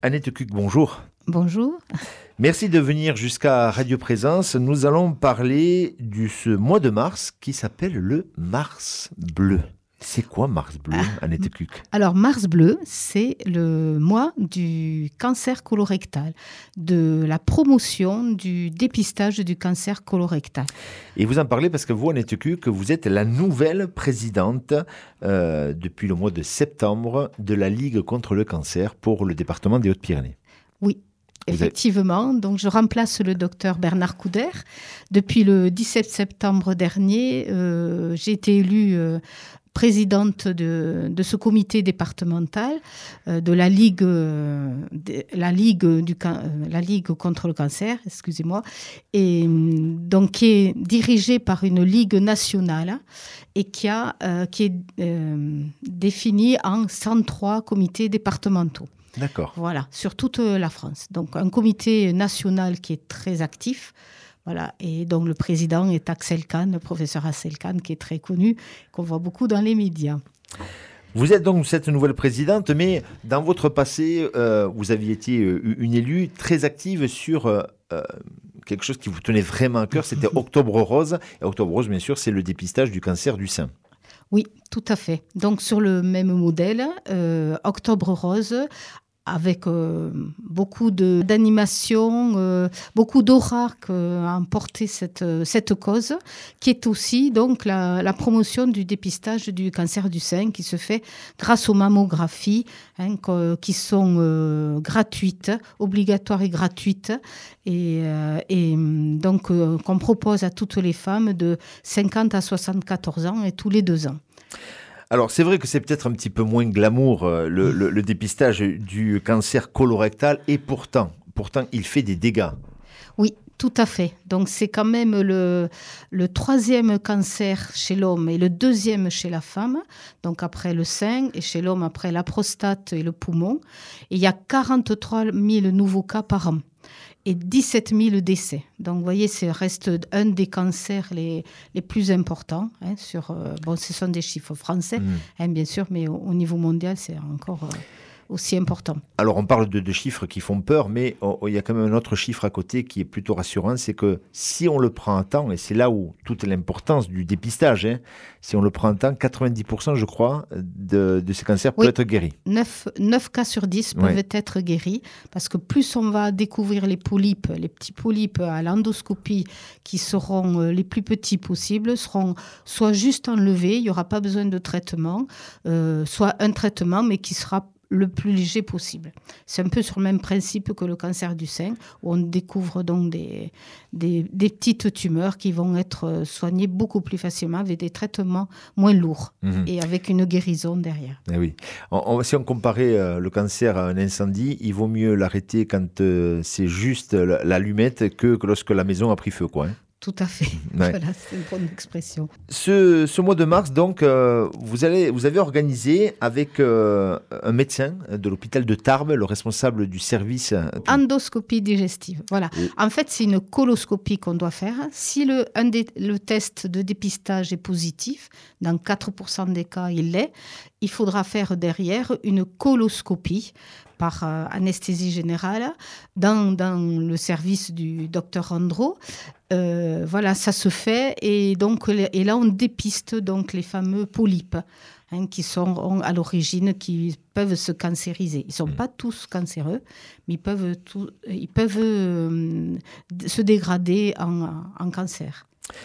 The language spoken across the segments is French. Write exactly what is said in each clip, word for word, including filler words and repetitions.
Annette Cuc, bonjour. Bonjour. Merci de venir jusqu'à Radio Présence. Nous allons parler du ce mois de mars qui s'appelle le Mars Bleu. C'est quoi Mars Bleu, Annette Cuc? Alors, Mars Bleu, c'est le mois du cancer colorectal, de la promotion du dépistage du cancer colorectal. Et vous en parlez parce que vous, Annette Cuc, vous êtes la nouvelle présidente euh, depuis le mois de septembre de la Ligue contre le cancer pour le département des Hautes-Pyrénées. Oui. Effectivement, donc je remplace le docteur Bernard Couder. Depuis le dix-sept septembre dernier, euh, j'ai été élue euh, présidente de, de ce comité départemental euh, de la Ligue, euh, de, la, Ligue du, euh, la Ligue contre le cancer, excusez-moi, et donc qui est dirigée par une Ligue nationale et qui, a, euh, qui est euh, définie en cent trois comités départementaux. D'accord. Voilà, sur toute la France. Donc, un comité national qui est très actif. Voilà, et donc le président est Axel Kahn, le professeur Axel Kahn, qui est très connu, qu'on voit beaucoup dans les médias. Vous êtes donc cette nouvelle présidente, mais dans votre passé, euh, vous aviez été une élue très active sur euh, quelque chose qui vous tenait vraiment à cœur, c'était Octobre Rose. Et Octobre Rose, bien sûr, c'est le dépistage du cancer du sein. Oui, tout à fait. Donc, sur le même modèle, euh, Octobre Rose, avec euh, beaucoup de, d'animation, euh, beaucoup d'aura qu'a emporté cette, cette cause, qui est aussi donc la, la promotion du dépistage du cancer du sein qui se fait grâce aux mammographies hein, qui sont euh, gratuites, obligatoires et gratuites, et, euh, et donc euh, qu'on propose à toutes les femmes de cinquante à soixante-quatorze ans et tous les deux ans. Alors, c'est vrai que c'est peut-être un petit peu moins glamour, euh, le, le, le dépistage du cancer colorectal, et pourtant, pourtant, il fait des dégâts. Oui, tout à fait. Donc, c'est quand même le, le troisième cancer chez l'homme et le deuxième chez la femme. Donc, après le sein, et chez l'homme, après la prostate et le poumon. Et il y a quarante-trois mille nouveaux cas par an et dix-sept mille décès. Donc, vous voyez, ça reste un des cancers les, les plus importants. Hein, sur, euh, bon, ce sont des chiffres français, mmh. hein, bien sûr, mais au, au niveau mondial, c'est encore euh, aussi important. Alors, on parle de, de chiffres qui font peur, mais oh, oh, il y a quand même un autre chiffre à côté qui est plutôt rassurant, c'est que si on le prend à temps, et c'est là où toute l'importance du dépistage, hein, si on le prend à temps, quatre-vingt-dix pour cent, je crois, de, de ces cancers oui, peuvent être guéris. neuf, neuf cas sur dix peuvent ouais. être guéris, parce que plus on va découvrir les polypes, les petits polypes à l'endoscopie, qui seront les plus petits possibles, seront soit juste enlevés, il n'y aura pas besoin de traitement, euh, soit un traitement, mais qui sera le plus léger possible. C'est un peu sur le même principe que le cancer du sein, où on découvre donc des, des, des petites tumeurs qui vont être soignées beaucoup plus facilement avec des traitements moins lourds mmh. et avec une guérison derrière. Eh oui. On, on, si on comparait euh, le cancer à un incendie, il vaut mieux l'arrêter quand euh, c'est juste l'allumette que, que lorsque la maison a pris feu, quoi. Hein. Tout à fait. Ouais. Voilà, c'est une bonne expression. Ce, ce mois de mars, donc, euh, vous, allez, vous avez organisé avec euh, un médecin de l'hôpital de Tarbes, le responsable du service... Endoscopie digestive. Voilà. Et... En fait, c'est une coloscopie qu'on doit faire. Si le, un des, le test de dépistage est positif, dans quatre pour cent des cas, il l'est, il faudra faire derrière une coloscopie par euh, anesthésie générale dans, dans le service du docteur Andro. Euh, voilà, ça se fait et, donc, et là on dépiste donc les fameux polypes hein, qui sont à l'origine, qui peuvent se cancériser. Ils ne sont mmh. pas tous cancéreux, mais ils peuvent, tout, ils peuvent euh, se dégrader en, en cancer.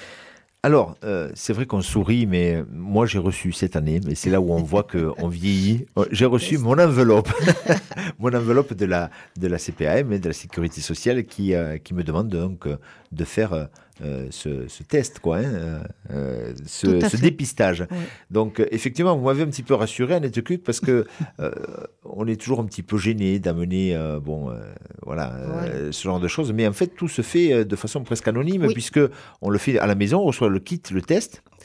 Alors, euh, c'est vrai qu'on sourit, mais moi, j'ai reçu cette année, mais c'est là où on voit qu'on vieillit. J'ai reçu mon enveloppe, mon enveloppe de la, de la C P A M, de la Sécurité sociale, qui, euh, qui me demande donc de faire euh, ce, ce test, quoi, hein, euh, ce, ce dépistage. Ouais. Donc, effectivement, vous m'avez un petit peu rassuré, Annette Cuc, parce que euh, on est toujours un petit peu gêné d'amener, euh, bon, euh, voilà, ouais. euh, ce genre de choses. Mais en fait, tout se fait de façon presque anonyme, oui. puisque on le fait à la maison, on reçoit le kit, le test.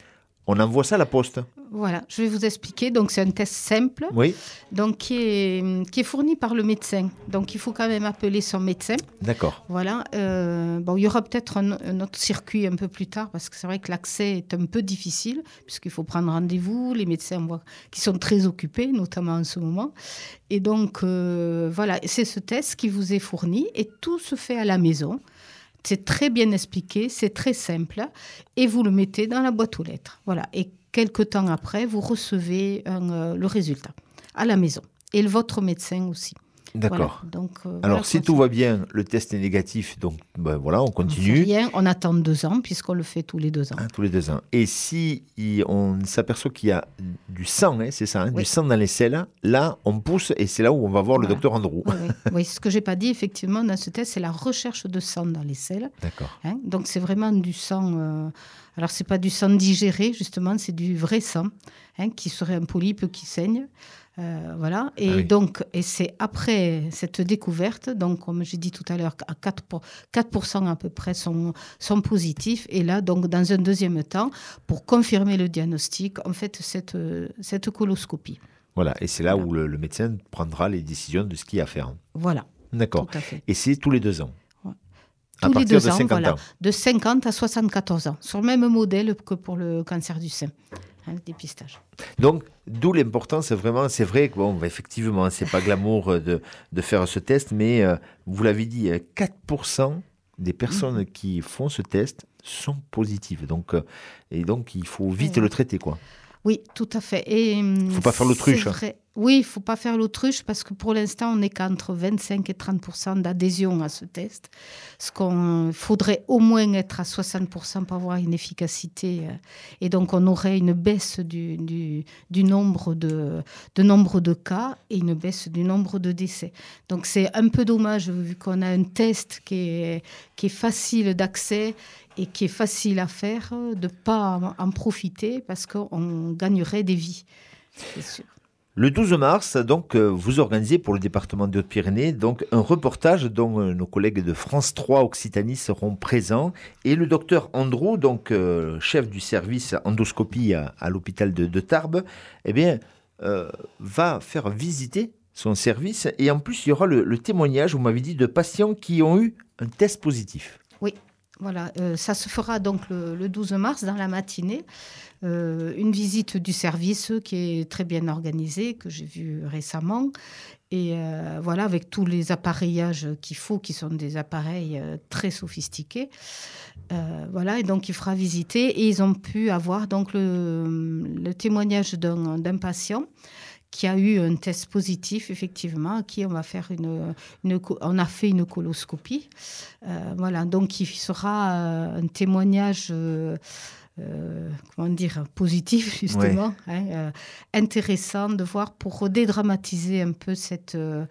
On envoie ça à la poste. Voilà, je vais vous expliquer. Donc, c'est un test simple, oui. donc, qui, est, qui est fourni par le médecin. Donc, il faut quand même appeler son médecin. D'accord. Voilà. Euh, bon, il y aura peut-être un, un autre circuit un peu plus tard, parce que c'est vrai que l'accès est un peu difficile, puisqu'il faut prendre rendez-vous. Les médecins voient, qui sont très occupés, notamment en ce moment. Et donc, euh, voilà, c'est ce test qui vous est fourni et tout se fait à la maison. C'est très bien expliqué, c'est très simple. Et vous le mettez dans la boîte aux lettres. Voilà. Et quelque temps après, vous recevez un, euh, le résultat à la maison. Et le, votre médecin aussi. D'accord. Voilà. Donc, euh, Alors, voilà, si tout va bien, le test est négatif, donc ben, voilà, on continue. On fait rien, on attend deux ans, puisqu'on le fait tous les deux ans. Ah, tous les deux ans. Et si il, on s'aperçoit qu'il y a du sang, hein, c'est ça, hein, oui. du sang dans les selles, là, on pousse et c'est là où on va voir voilà. le docteur Andrew. Oui, oui. oui, ce que je n'ai pas dit, effectivement, dans ce test, c'est la recherche de sang dans les selles. D'accord. Hein, donc, c'est vraiment du sang... Euh, alors, ce n'est pas du sang digéré, justement, c'est du vrai sang, hein, qui serait un polype qui saigne. Euh, voilà. Et ah oui. donc, et c'est après cette découverte, donc comme j'ai dit tout à l'heure, à quatre pour cent à peu près sont, sont positifs. Et là, donc, dans un deuxième temps, pour confirmer le diagnostic, on fait cette, cette coloscopie. Voilà. Et c'est là voilà. où le, le médecin prendra les décisions de ce qu'il y a à faire. Voilà. D'accord. Tout à fait. Et c'est tous les deux ans. Ouais. À tous partir les deux de ans, cinquante voilà. ans. De cinquante à soixante-quatorze ans, sur le même modèle que pour le cancer du sein. Hein, le dépistage. Donc, d'où l'importance, vraiment, c'est vrai que, bon, effectivement, c'est pas glamour de, de faire ce test, mais euh, vous l'avez dit, quatre pour cent des personnes mmh. qui font ce test sont positives. Donc, euh, et donc, il faut vite ouais. le traiter, quoi. Oui, tout à fait. Il ne faut pas faire l'autruche. Hein. Oui, il ne faut pas faire l'autruche parce que pour l'instant, on n'est qu'entre vingt-cinq et trente pour cent d'adhésion à ce test. Ce qu'on faudrait au moins être à soixante pour cent pour avoir une efficacité. Et donc, on aurait une baisse du, du, du nombre, de, de nombre de cas et une baisse du nombre de décès. Donc, c'est un peu dommage vu qu'on a un test qui est, qui est facile d'accès et qui est facile à faire, de ne pas en profiter parce qu'on gagnerait des vies, c'est sûr. Le douze mars, donc, vous organisez pour le département des Hautes-Pyrénées donc, un reportage dont nos collègues de France trois Occitanie seront présents. Et le docteur Andrew, donc, euh, chef du service endoscopie à, à l'hôpital de, de Tarbes, eh bien, euh, va faire visiter son service. Et en plus, il y aura le, le témoignage, vous m'avez dit, de patients qui ont eu un test positif. Oui. Voilà, euh, ça se fera donc le, le douze mars dans la matinée. Euh, une visite du service qui est très bien organisée, que j'ai vue récemment. Et euh, voilà, avec tous les appareillages qu'il faut, qui sont des appareils euh, très sophistiqués. Euh, voilà, et donc il fera visiter. Et ils ont pu avoir donc le, le témoignage d'un, d'un patient qui a eu un test positif, effectivement, à qui on va faire une, une on a fait une coloscopie. Euh, voilà, donc il sera euh, un témoignage, euh, euh, comment dire, positif, justement, ouais. hein, euh, intéressant de voir pour dédramatiser un peu cette, euh,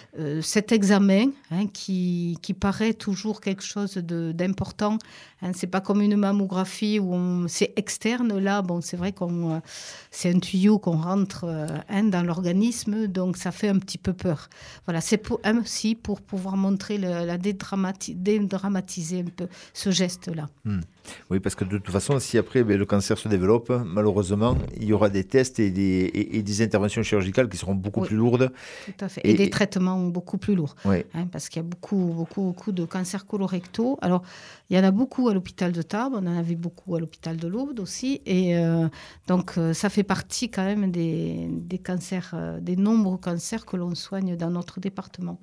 cet examen hein, qui, qui paraît toujours quelque chose de, d'important. Hein, c'est pas comme une mammographie où on, c'est externe. Là, bon, c'est vrai qu'on, c'est un tuyau qu'on rentre euh, hein, dans l'organisme, donc ça fait un petit peu peur. Voilà, c'est pour, aussi pour pouvoir montrer le, la dédramati- dédramatiser un peu ce geste-là. Mmh. Oui, parce que de toute façon, si après ben, le cancer se développe, malheureusement, il y aura des tests et des, et, et des interventions chirurgicales qui seront beaucoup oui, plus lourdes. Tout à fait. Et, et des et... traitements beaucoup plus lourds. Oui. Hein, parce qu'il y a beaucoup, beaucoup, beaucoup de cancers colorectaux. Alors, il y en a beaucoup à l'hôpital de Tarbes, on en avait beaucoup à l'hôpital de l'Aude aussi. Et euh, donc, euh, ça fait partie quand même des, des cancers, euh, des nombreux cancers que l'on soigne dans notre département.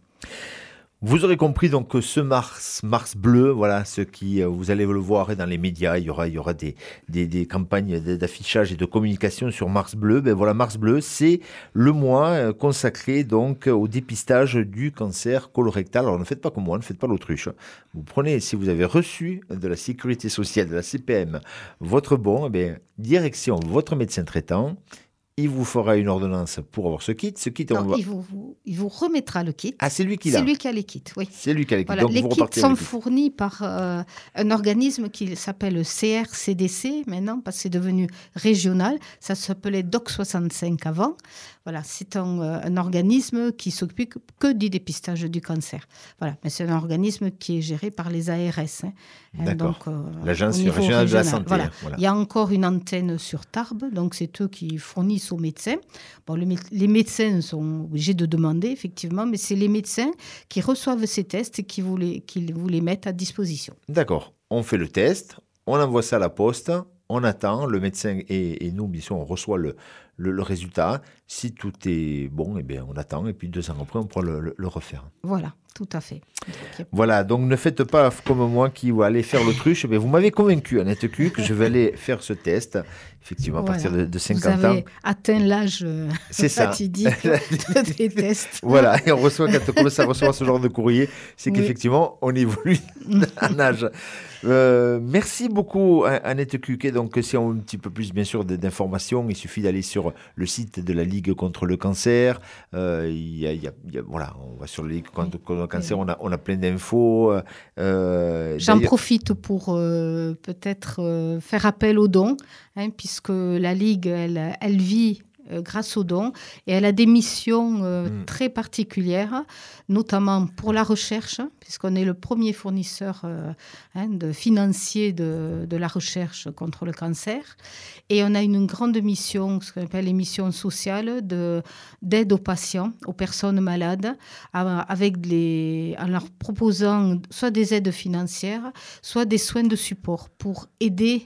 Vous aurez compris donc que ce mars, mars bleu, voilà, ce qui, vous allez le voir dans les médias, il y aura, il y aura des, des, des campagnes d'affichage et de communication sur Mars bleu. Ben voilà, Mars bleu, c'est le mois consacré donc au dépistage du cancer colorectal. Alors ne faites pas comme moi, ne faites pas l'autruche. Vous prenez, si vous avez reçu de la sécurité sociale, de la C P M, votre bon, eh bien, direction votre médecin traitant. Il vous fera une ordonnance pour avoir ce kit. Ce kit, non, on va... il, vous, vous, il vous remettra le kit. Ah, c'est lui qui l'a. C'est lui qui a les kits, oui. C'est lui qui a les kits. Voilà, donc les vous kits sont les kits. fournis par euh, un organisme qui s'appelle C R C D C maintenant, parce que c'est devenu régional. Ça s'appelait D O C soixante-cinq avant. Voilà, c'est un, un organisme qui s'occupe que du dépistage du cancer. Voilà, mais c'est un organisme qui est géré par les A R S. Hein. D'accord. Donc, euh, l'Agence régionale de la santé. Voilà. Hein, voilà. Il y a encore une antenne sur Tarbes, donc c'est eux qui fournissent aux médecins. Bon, le, les médecins sont obligés de demander, effectivement, mais c'est les médecins qui reçoivent ces tests et qui vous les, qui vous les mettent à disposition. D'accord. On fait le test, on envoie ça à la poste, on attend, le médecin et, et nous, bien sûr, on reçoit le, le, le résultat. Si tout est bon, eh bien, on attend et puis deux ans après, on pourra le, le, le refaire. Voilà, tout à fait. Donc, voilà, donc ne faites pas comme moi qui va aller faire l'autruche. Mais vous m'avez convaincu, Annette Q, que je vais aller faire ce test. Effectivement, à voilà. partir de, de cinquante ans. Vous avez atteint l'âge c'est fatidique des tests. Voilà, et on reçoit, quand on commence à recevoir ce genre de courrier, c'est oui. qu'effectivement, on évolue en âge. Euh, merci beaucoup, Annette Cuquet. Donc, si on a un petit peu plus, bien sûr, d'informations, il suffit d'aller sur le site de la Ligue contre le cancer. Euh, il y a, il y a, il y a, voilà, on va sur la Ligue contre, contre le cancer, on a, on a plein d'infos. Euh, J'en profite pour euh, peut-être euh, faire appel aux dons, hein, puisque la Ligue, elle, elle vit Euh, grâce aux dons, et elle a des missions euh, mmh. très particulières, notamment pour la recherche, puisqu'on est le premier fournisseur euh, hein, de financier de, de la recherche contre le cancer, et on a une grande mission, ce qu'on appelle les missions sociales, de, d'aide aux patients, aux personnes malades, à, avec les, en leur proposant soit des aides financières, soit des soins de support pour aider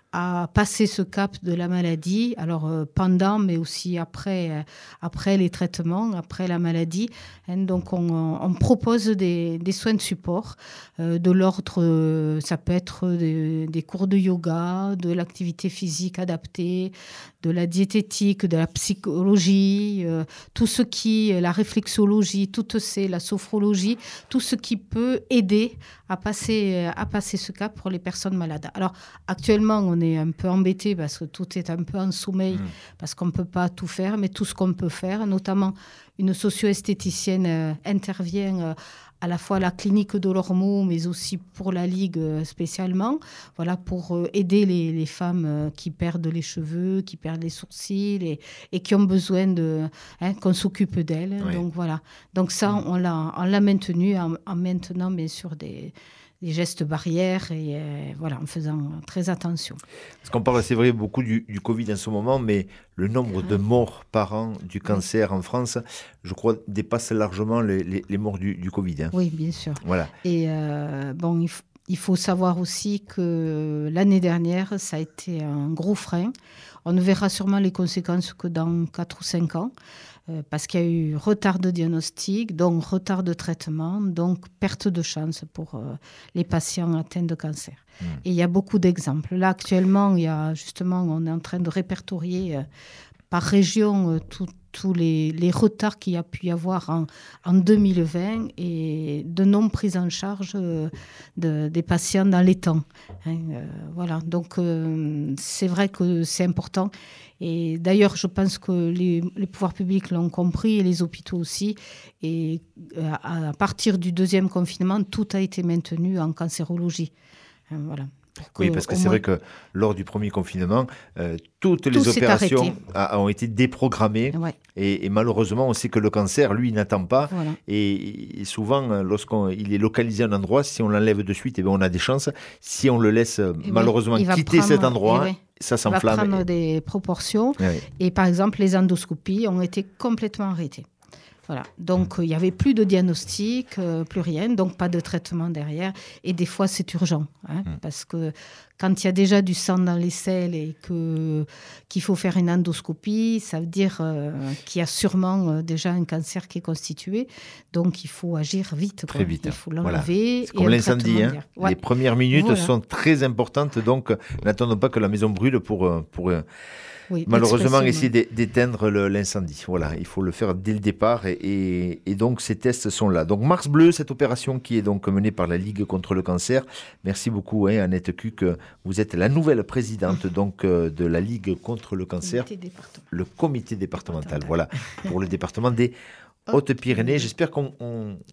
à passer ce cap de la maladie, alors euh, pendant, mais aussi après, euh, après les traitements, après la maladie. Hein, donc, on, on propose des, des soins de support, euh, de l'ordre, euh, ça peut être des, des cours de yoga, de l'activité physique adaptée, de la diététique, de la psychologie, euh, tout ce qui, la réflexologie, tout c'est la sophrologie, tout ce qui peut aider à passer, à passer ce cap pour les personnes malades. Alors, actuellement, on est un peu embêté parce que tout est un peu en sommeil, mmh. parce qu'on ne peut pas tout faire, mais tout ce qu'on peut faire, notamment une socio-esthéticienne euh, intervient euh, à la fois à la clinique de l'Ormeau, mais aussi pour la Ligue euh, spécialement, voilà, pour euh, aider les, les femmes euh, qui perdent les cheveux, qui perdent les sourcils et, et qui ont besoin de, hein, qu'on s'occupe d'elles. Oui. Donc voilà. Donc ça, mmh. on, l'a, on l'a maintenu en, en maintenant, bien sûr, des... des gestes barrières et euh, voilà, en faisant très attention. Parce qu'on parle, c'est vrai, beaucoup du, du Covid en ce moment, mais le nombre de morts par an du cancer oui. en France, je crois, dépasse largement les, les, les morts du, du Covid. Hein. Oui, bien sûr. Voilà. Et euh, bon, il, f- il faut savoir aussi que l'année dernière, ça a été un gros frein. On ne verra sûrement les conséquences que dans quatre ou cinq ans. Euh, parce qu'il y a eu retard de diagnostic, donc retard de traitement, donc perte de chance pour euh, les patients atteints de cancer. Mmh. Et il y a beaucoup d'exemples. Là, actuellement, il y a justement, on est en train de répertorier euh, par région euh, tout, tous les, les retards qu'il y a pu y avoir en, en deux mille vingt et de non prise en charge euh, de, des patients dans les temps. Hein, euh, voilà, donc euh, c'est vrai que c'est important. Et d'ailleurs, je pense que les, les pouvoirs publics l'ont compris et les hôpitaux aussi. Et à, à partir du deuxième confinement, tout a été maintenu en cancérologie. Hein, voilà. Oui, parce que c'est moins... vrai que lors du premier confinement, euh, toutes les Tout opérations a, ont été déprogrammées. Ouais. Et, et malheureusement, on sait que le cancer, lui, il n'attend pas. Voilà. Et, et souvent, lorsqu'il est localisé à un endroit, si on l'enlève de suite, eh bien, on a des chances. Si on le laisse et malheureusement oui, quitter prendre, cet endroit, oui. ça s'enflamme. Il va prendre et... des proportions. Oui. Et par exemple, les endoscopies ont été complètement arrêtées. Voilà. Donc, il euh, n'y avait plus de diagnostic, euh, plus rien, donc pas de traitement derrière. Et des fois, c'est urgent, hein, mmh. parce que quand il y a déjà du sang dans les selles et que, qu'il faut faire une endoscopie, ça veut dire euh, qu'il y a sûrement euh, déjà un cancer qui est constitué. Donc, il faut agir vite. Très quoi. vite. Il faut l'enlever. Voilà. C'est comme l'incendie. Hein. Ouais. Les premières minutes voilà. sont très importantes, donc n'attendons pas que la maison brûle pour... pour Oui, malheureusement, essayer d'éteindre le, l'incendie. Voilà, il faut le faire dès le départ et, et, et donc ces tests sont là. Donc Mars Bleu, cette opération qui est donc menée par la Ligue contre le cancer. Merci beaucoup, hein, Annette Cuc. Vous êtes la nouvelle présidente donc de la Ligue contre le cancer, comité le comité départemental. Voilà, pour le département des Hautes-Pyrénées. J'espère qu'on on,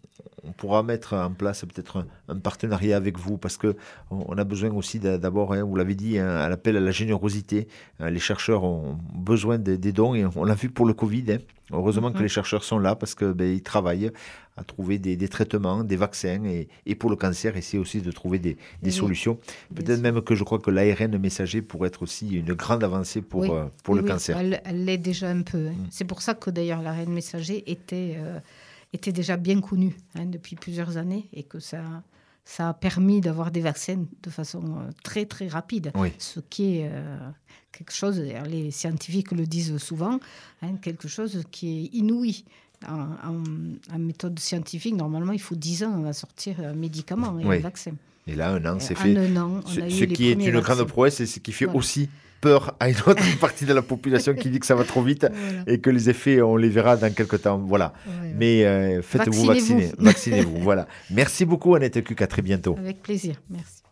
on pourra mettre en place peut-être un, un partenariat avec vous parce que on a besoin aussi d'abord, hein, vous l'avez dit, hein, à l'appel à la générosité. Hein, les chercheurs ont besoin de, des dons et on l'a vu pour le Covid. Hein. Heureusement mm-hmm. que les chercheurs sont là parce que ben, ils travaillent à trouver des, des traitements, des vaccins et, et pour le cancer, essayer aussi de trouver des, des oui, solutions. Peut-être même que je crois que l'A R N messager pourrait être aussi une grande avancée pour, oui, euh, pour oui, le oui, cancer. Elle, elle l'est déjà un peu. Hein. Mm. C'est pour ça que d'ailleurs l'A R N messager était, euh, était déjà bien connu hein, depuis plusieurs années et que ça, ça a permis d'avoir des vaccins de façon euh, très très rapide. Oui. Ce qui est euh, quelque chose, les scientifiques le disent souvent, hein, quelque chose qui est inouï. En, en, en méthode scientifique, normalement, il faut dix ans à sortir un médicament et oui. un vaccin. Et là, un an, c'est en fait. Un an, on ce a eu ce les qui est une vaccins. grande prouesse et ce qui fait voilà. aussi peur à une autre partie de la population qui dit que ça va trop vite voilà. et que les effets, on les verra dans quelques temps. Voilà. Ouais, Mais euh, faites-vous vacciner. Vaccinez-vous. Voilà. Merci beaucoup, Annette Cuc. À très bientôt. Avec plaisir. Merci.